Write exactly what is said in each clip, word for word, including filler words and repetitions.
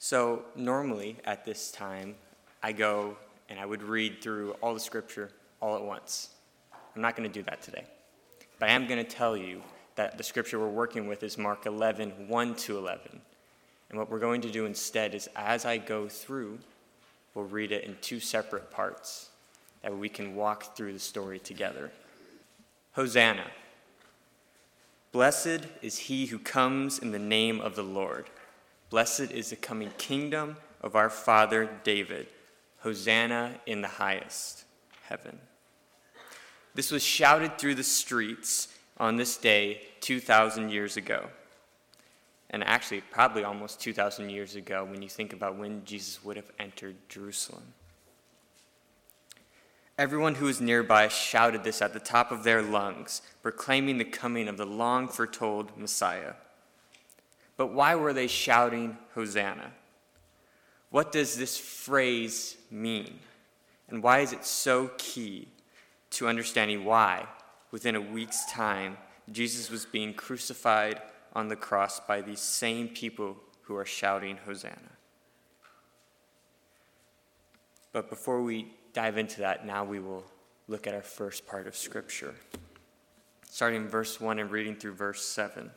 So normally at this time, I go and I would read through all the scripture all at once. I'm not going to do that today. But I am going to tell you that the scripture we're working with is Mark eleven, one to eleven. And what we're going to do instead is as I go through, we'll read it in two separate parts, that we can walk through the story together. Hosanna. Blessed is he who comes in the name of the Lord. Blessed is the coming kingdom of our father David. Hosanna in the highest heaven. This was shouted through the streets on this day two thousand years ago. And actually, probably almost two thousand years ago when you think about when Jesus would have entered Jerusalem. Everyone who was nearby shouted this at the top of their lungs, proclaiming the coming of the long-foretold Messiah. But why were they shouting Hosanna? What does this phrase mean? And why is it so key to understanding why, within a week's time, Jesus was being crucified on the cross by these same people who are shouting Hosanna? But before we dive into that, now we will look at our first part of Scripture, starting in verse one and reading through verse seven.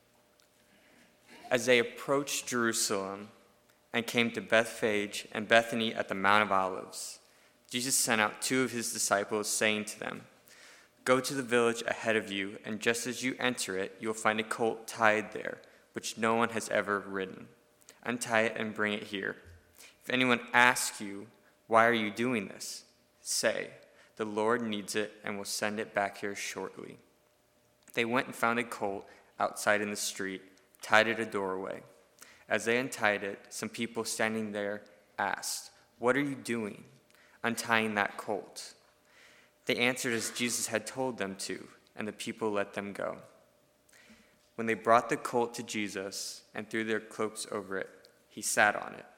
As they approached Jerusalem and came to Bethphage and Bethany at the Mount of Olives, Jesus sent out two of his disciples, saying to them, "Go to the village ahead of you, and just as you enter it, you will find a colt tied there, which no one has ever ridden. Untie it and bring it here. If anyone asks you, 'Why are you doing this?' say, 'The Lord needs it and will send it back here shortly.'" They went and found a colt outside in the street, tied at a doorway. As they untied it, some people standing there asked, "What are you doing, untying that colt?" They answered as Jesus had told them to, and the people let them go. When they brought the colt to Jesus and threw their cloaks over it, he sat on it.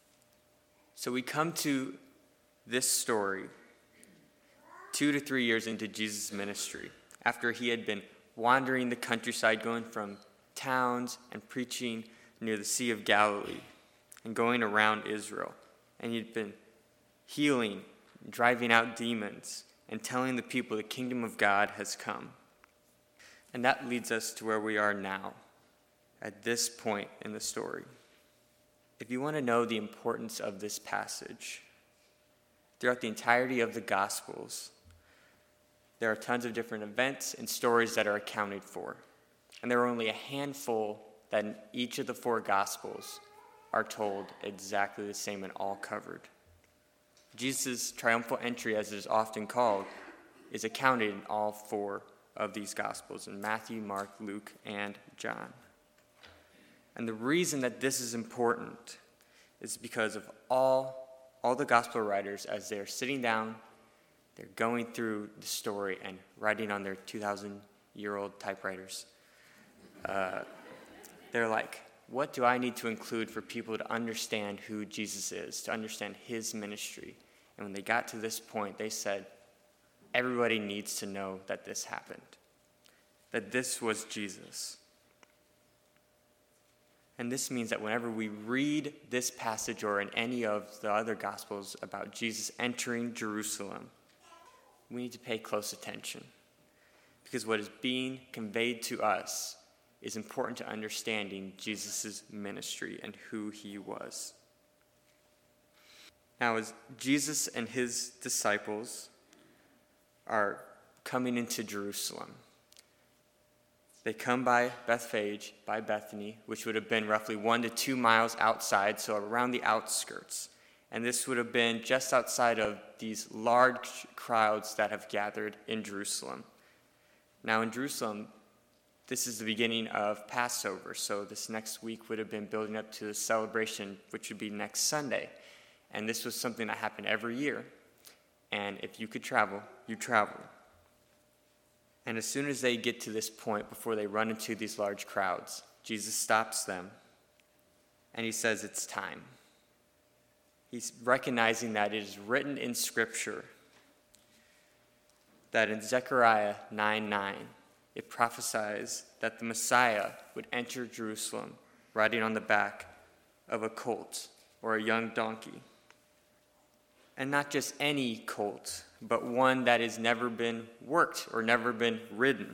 So we come to this story two to three years into Jesus' ministry, after he had been wandering the countryside, going from towns and preaching near the Sea of Galilee and going around Israel. And he'd been healing, driving out demons, and telling the people the kingdom of God has come. And that leads us to where we are now, at this point in the story. If you want to know the importance of this passage, throughout the entirety of the Gospels, there are tons of different events and stories that are accounted for. And there are only a handful that in each of the four Gospels are told exactly the same and all covered. Jesus' triumphal entry, as it is often called, is accounted in all four of these Gospels, in Matthew, Mark, Luke, and John. And the reason that this is important is because of all, all the Gospel writers, as they're sitting down, they're going through the story and writing on their two thousand year old typewriters. Uh, they're like, what do I need to include for people to understand who Jesus is, to understand his ministry? And when they got to this point, they said, everybody needs to know that this happened, that this was Jesus. And this means that whenever we read this passage or in any of the other Gospels about Jesus entering Jerusalem, we need to pay close attention, because what is being conveyed to us is important to understanding Jesus' ministry and who he was. Now, as Jesus and his disciples are coming into Jerusalem, they come by Bethphage, by Bethany, which would have been roughly one to two miles outside, so around the outskirts. And this would have been just outside of these large crowds that have gathered in Jerusalem. Now, in Jerusalem, this is the beginning of Passover, so this next week would have been building up to the celebration, which would be next Sunday. And this was something that happened every year. And if you could travel, you travel. And as soon as they get to this point, before they run into these large crowds, Jesus stops them, and he says it's time. He's recognizing that it is written in Scripture that in Zechariah nine nine, it prophesies that the Messiah would enter Jerusalem riding on the back of a colt or a young donkey. And not just any colt, but one that has never been worked or never been ridden.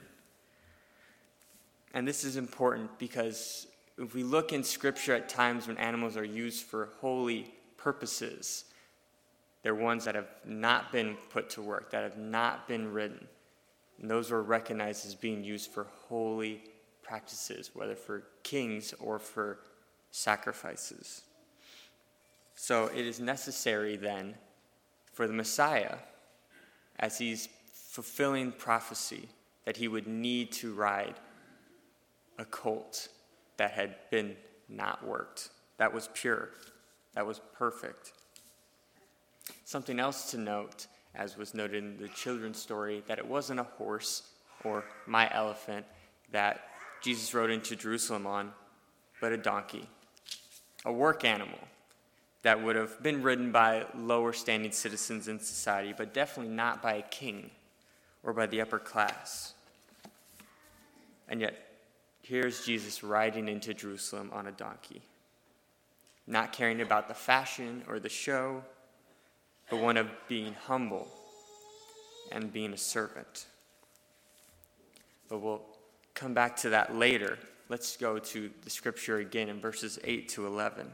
And this is important because if we look in Scripture at times when animals are used for holy purposes, they're ones that have not been put to work, that have not been ridden. And those were recognized as being used for holy practices, whether for kings or for sacrifices. So it is necessary then for the Messiah, as he's fulfilling prophecy, that he would need to ride a colt that had been not worked, that was pure, that was perfect. Something else to note, as was noted in the children's story, that it wasn't a horse or my elephant that Jesus rode into Jerusalem on, but a donkey, a work animal that would have been ridden by lower standing citizens in society, but definitely not by a king or by the upper class. And yet, here's Jesus riding into Jerusalem on a donkey, not caring about the fashion or the show, but one of being humble and being a servant. But we'll come back to that later. Let's go to the scripture again in verses eight to eleven.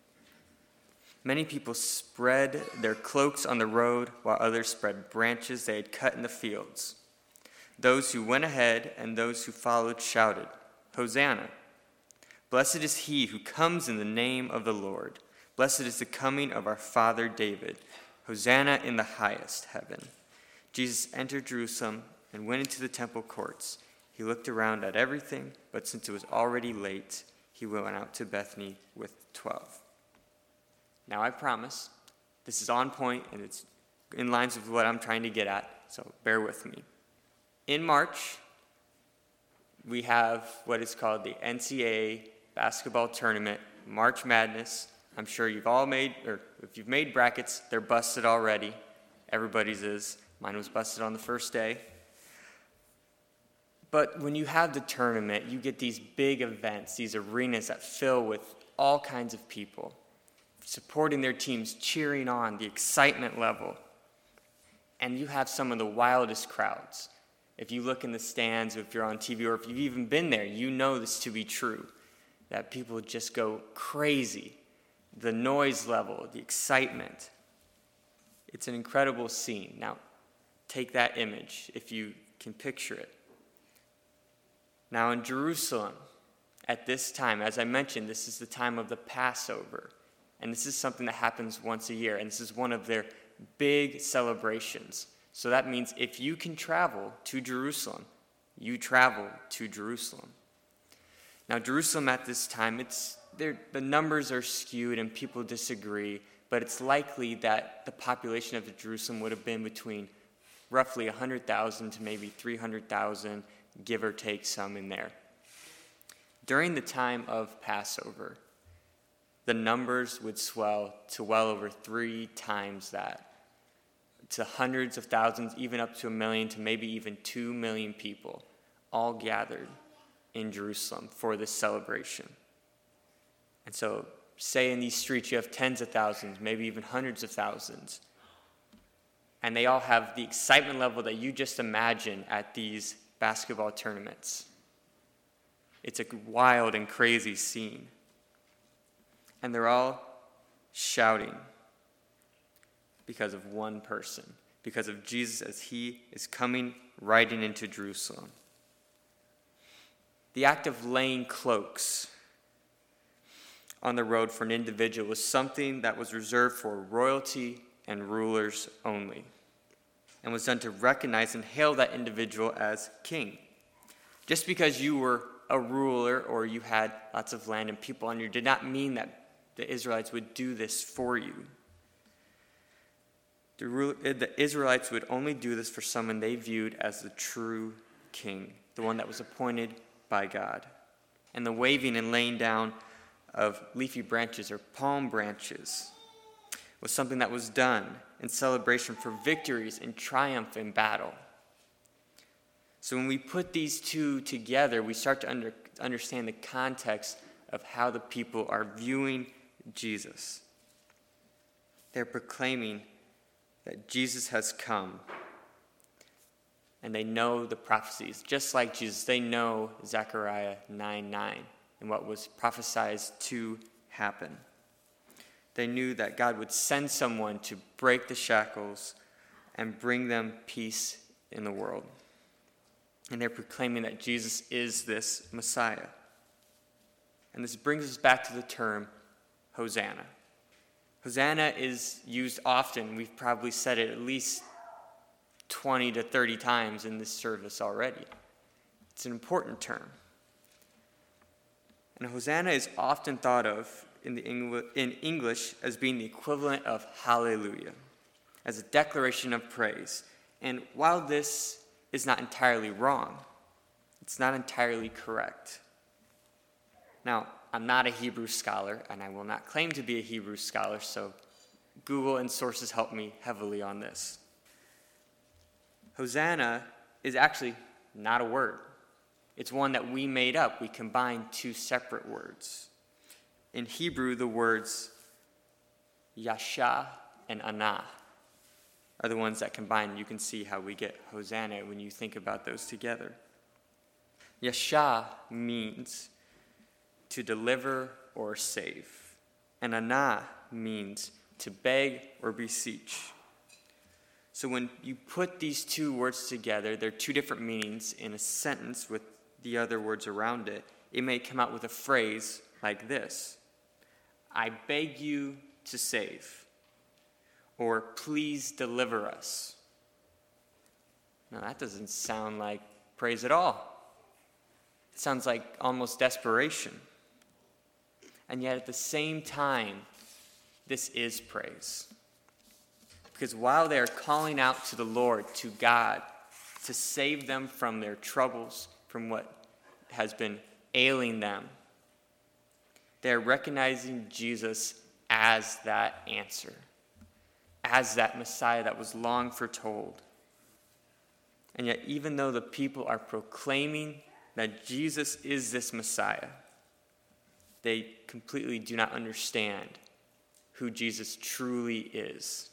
Many people spread their cloaks on the road, while others spread branches they had cut in the fields. Those who went ahead and those who followed shouted, "Hosanna! Blessed is he who comes in the name of the Lord. Blessed is the coming of our father David. Hosanna in the highest heaven." Jesus entered Jerusalem and went into the temple courts. He looked around at everything, but since it was already late, he went out to Bethany with twelve. Now I promise, this is on point and it's in lines with what I'm trying to get at, so bear with me. In March, we have what is called the N C double A basketball tournament, March Madness. I'm sure you've all made, or if you've made brackets, they're busted already. Everybody's is. Mine was busted on the first day. But when you have the tournament, you get these big events, these arenas that fill with all kinds of people, supporting their teams, cheering on, the excitement level. And you have some of the wildest crowds. If you look in the stands, if you're on T V, or if you've even been there, you know this to be true, that people just go crazy. The noise level, the excitement. It's an incredible scene. Now, take that image if you can picture it. Now, in Jerusalem, at this time, as I mentioned, this is the time of the Passover. And this is something that happens once a year. And this is one of their big celebrations. So that means if you can travel to Jerusalem, you travel to Jerusalem. Now, Jerusalem at this time, it's the numbers are skewed and people disagree, but it's likely that the population of Jerusalem would have been between roughly one hundred thousand to maybe three hundred thousand, give or take some in there. During the time of Passover, the numbers would swell to well over three times that, to hundreds of thousands, even up to a million, to maybe even two million people, all gathered in Jerusalem for this celebration. And so, say in these streets you have tens of thousands, maybe even hundreds of thousands, and they all have the excitement level that you just imagine at these basketball tournaments. It's a wild and crazy scene. And they're all shouting because of one person, because of Jesus as he is coming riding into Jerusalem. The act of laying cloaks on the road for an individual was something that was reserved for royalty and rulers only, and was done to recognize and hail that individual as king. Just because you were a ruler or you had lots of land and people on you did not mean that the Israelites would do this for you. The Israelites would only do this for someone they viewed as the true king, the one that was appointed by God. And the waving and laying down of leafy branches or palm branches was something that was done in celebration for victories and triumph in battle. So when we put these two together, we start to under, understand the context of how the people are viewing Jesus. They're proclaiming that Jesus has come. And they know the prophecies. Just like Jesus, they know Zechariah nine nine and what was prophesied to happen. They knew that God would send someone to break the shackles and bring them peace in the world. And they're proclaiming that Jesus is this Messiah. And this brings us back to the term Hosanna. Hosanna is used often. We've probably said it at least twenty to thirty times in this service already. It's an important term. And Hosanna is often thought of in, the Engl- in English as being the equivalent of hallelujah, as a declaration of praise. And while this is not entirely wrong, it's not entirely correct. Now, I'm not a Hebrew scholar, and I will not claim to be a Hebrew scholar, so Google and sources help me heavily on this. Hosanna is actually not a word. It's one that we made up. We combined two separate words. In Hebrew, the words Yasha and Anah are the ones that combine. You can see how we get Hosanna when you think about those together. Yasha means to deliver or save. And Anah means to beg or beseech. So when you put these two words together, they're two different meanings in a sentence with the other words around it. It may come out with a phrase like this: I beg you to save, or please deliver us. Now that doesn't sound like praise at all. It sounds like almost desperation. And yet at the same time, this is praise. Because while they are calling out to the Lord, to God, to save them from their troubles, from what has been ailing them, they are recognizing Jesus as that answer, as that Messiah that was long foretold. And yet, even though the people are proclaiming that Jesus is this Messiah, they completely do not understand who Jesus truly is.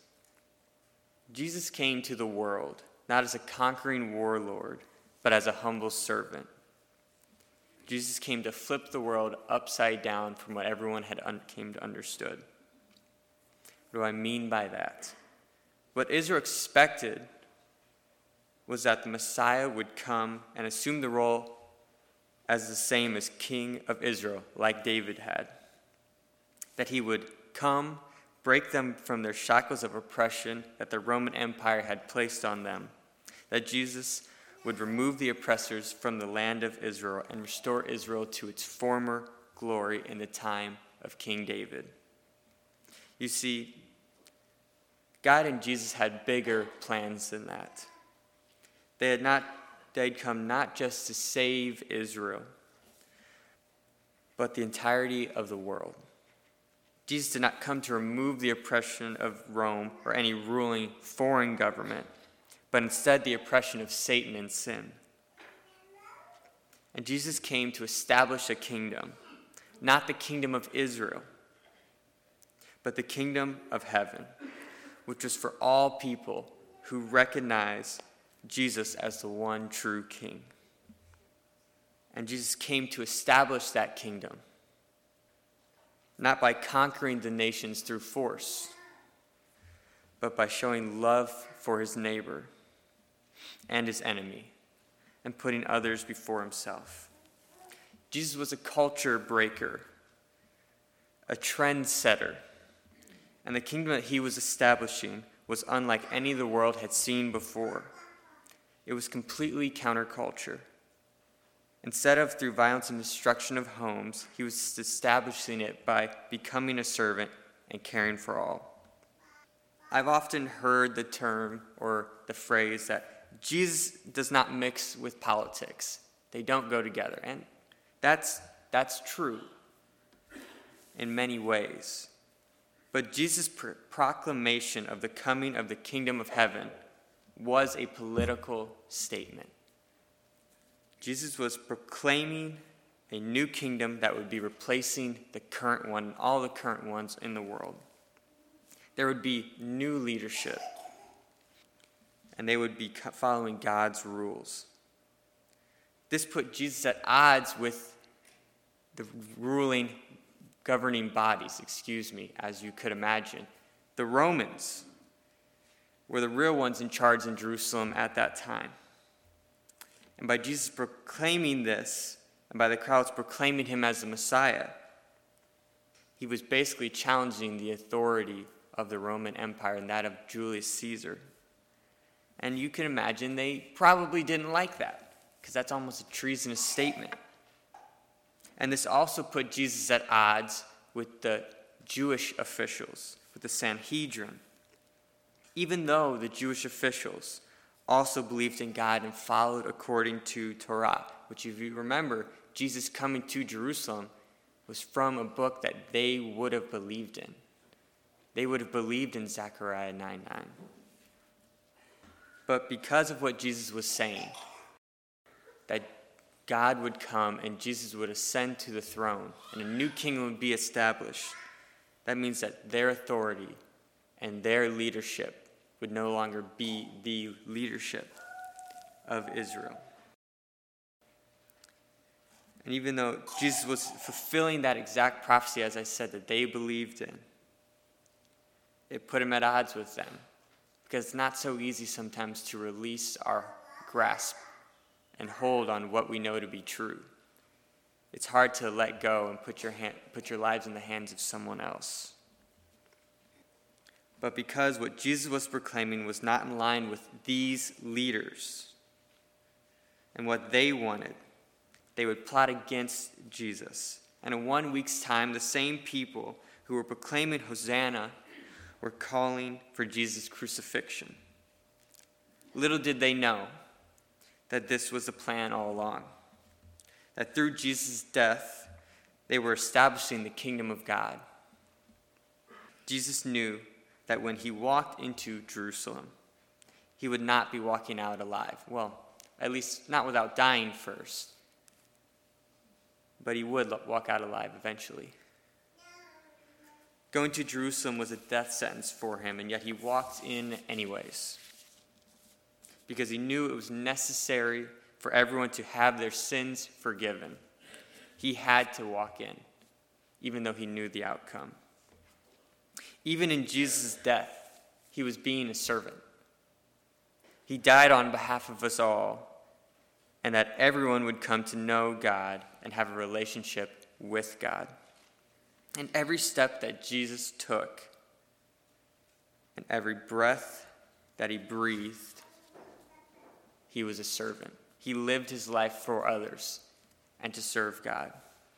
Jesus came to the world not as a conquering warlord, but as a humble servant. Jesus came to flip the world upside down from what everyone had un- came to understood. What do I mean by that? What Israel expected was that the Messiah would come and assume the role as the same as King of Israel, like David had. That he would come, break them from their shackles of oppression that the Roman Empire had placed on them. That Jesus would remove the oppressors from the land of Israel and restore Israel to its former glory in the time of King David. You see, God and Jesus had bigger plans than that. They had not, they'd come not just to save Israel, but the entirety of the world. Jesus did not come to remove the oppression of Rome or any ruling foreign government, but instead the oppression of Satan and sin. And Jesus came to establish a kingdom, not the kingdom of Israel, but the kingdom of heaven, which was for all people who recognize Jesus as the one true King. And Jesus came to establish that kingdom, not by conquering the nations through force, but by showing love for his neighbor and his enemy, and putting others before himself. Jesus was a culture breaker, a trendsetter, and the kingdom that he was establishing was unlike any the world had seen before. It was completely counterculture. Instead of through violence and destruction of homes, he was establishing it by becoming a servant and caring for all. I've often heard the term or the phrase that Jesus does not mix with politics. They don't go together. And that's, that's true in many ways. But Jesus' pro- proclamation of the coming of the kingdom of heaven was a political statement. Jesus was proclaiming a new kingdom that would be replacing the current one, all the current ones in the world. There would be new leadership, and they would be following God's rules. This put Jesus at odds with the ruling, governing bodies, excuse me, as you could imagine. The Romans were the real ones in charge in Jerusalem at that time. And by Jesus proclaiming this, and by the crowds proclaiming him as the Messiah, he was basically challenging the authority of the Roman Empire and that of Julius Caesar. And you can imagine they probably didn't like that, because that's almost a treasonous statement. And this also put Jesus at odds with the Jewish officials, with the Sanhedrin. Even though the Jewish officials also believed in God and followed according to Torah, which, if you remember, Jesus coming to Jerusalem was from a book that they would have believed in. They would have believed in Zechariah nine nine. But because of what Jesus was saying, that God would come and Jesus would ascend to the throne and a new kingdom would be established, that means that their authority and their leadership would no longer be the leadership of Israel. And even though Jesus was fulfilling that exact prophecy, as I said, that they believed in, it put him at odds with them. Because it's not so easy sometimes to release our grasp and hold on what we know to be true. It's hard to let go and put your hand, put your lives in the hands of someone else. But because what Jesus was proclaiming was not in line with these leaders and what they wanted, they would plot against Jesus. And in one week's time, the same people who were proclaiming Hosanna were calling for Jesus' crucifixion. Little did they know that this was the plan all along. That through Jesus' death, they were establishing the kingdom of God. Jesus knew that when he walked into Jerusalem, he would not be walking out alive. Well, at least not without dying first. But he would walk out alive eventually. Going to Jerusalem was a death sentence for him, and yet he walked in anyways. Because he knew it was necessary for everyone to have their sins forgiven. He had to walk in, even though he knew the outcome. Even in Jesus' death, he was being a servant. He died on behalf of us all, and that everyone would come to know God and have a relationship with God. And every step that Jesus took, and every breath that he breathed, he was a servant. He lived his life for others and to serve God.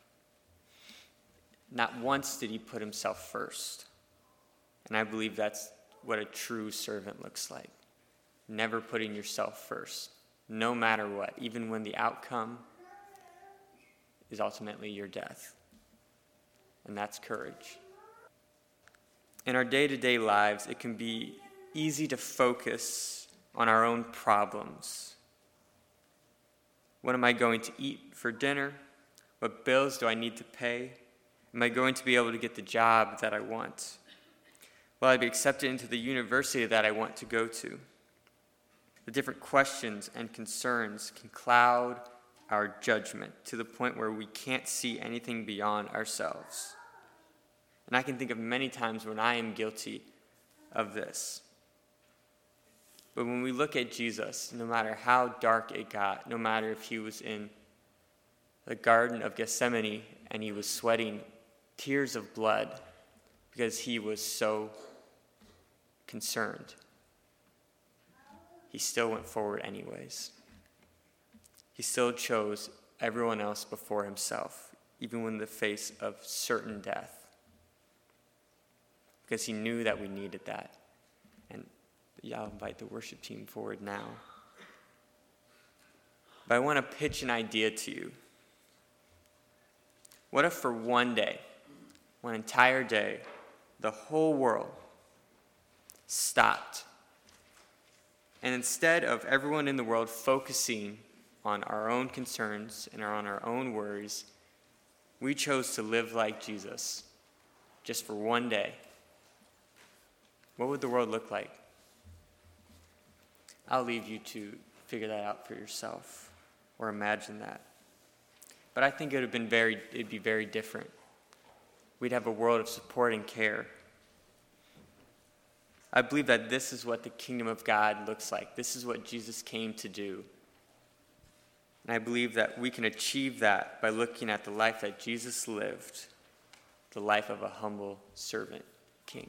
Not once did he put himself first. And I believe that's what a true servant looks like. Never putting yourself first, no matter what, even when the outcome is ultimately your death. And that's courage. In our day-to-day lives, it can be easy to focus on our own problems. What am I going to eat for dinner? What bills do I need to pay? Am I going to be able to get the job that I want? Will I be accepted into the university that I want to go to? The different questions and concerns can cloud our judgment to the point where we can't see anything beyond ourselves. And I can think of many times when I am guilty of this. But when we look at Jesus, no matter how dark it got, no matter if he was in the Garden of Gethsemane and he was sweating tears of blood because he was so concerned, he still went forward anyways. He still chose everyone else before himself, even in the face of certain death, because he knew that we needed that. And yeah, I'll invite the worship team forward now. But I want to pitch an idea to you. What if for one day, one entire day, the whole world stopped, and instead of everyone in the world focusing on our own concerns and on our own worries, we chose to live like Jesus, just for one day, what would the world look like? I'll leave you to figure that out for yourself or imagine that. But I think it would have been very, it'd be very different. We'd have a world of support and care. I believe that this is what the kingdom of God looks like. This is what Jesus came to do. And I believe that we can achieve that by looking at the life that Jesus lived, the life of a humble servant king.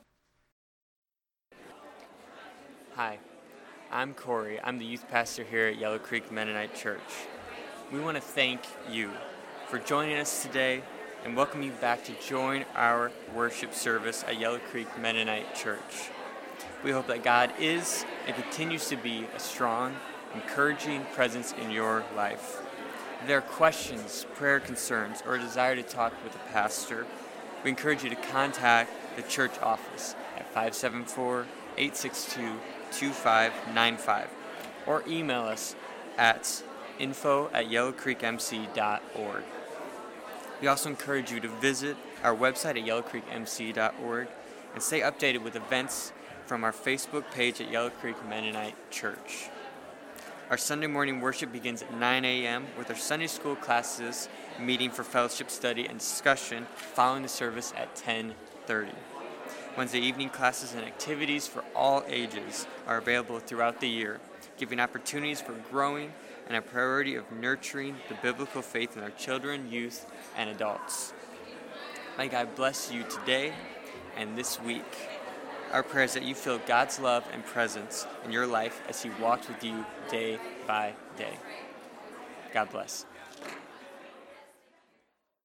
Hi, I'm Corey. I'm the youth pastor here at Yellow Creek Mennonite Church. We want to thank you for joining us today and welcome you back to join our worship service at Yellow Creek Mennonite Church. We hope that God is and continues to be a strong, encouraging presence in your life. If there are questions, prayer concerns, or a desire to talk with a pastor, we encourage you to contact the church office at five seven four, eight six two, two five nine five or email us at info at yellow creek m c dot org. We also encourage you to visit our website at yellow creek m c dot org and stay updated with events from our Facebook page at Yellow Creek Mennonite Church. Our Sunday morning worship begins at nine a.m. with our Sunday school classes meeting for fellowship study and discussion following the service at ten thirty. Wednesday evening classes and activities for all ages are available throughout the year, giving opportunities for growing and a priority of nurturing the biblical faith in our children, youth, and adults. May God bless you today and this week. Our prayer is that you feel God's love and presence in your life as He walks with you day by day. God bless.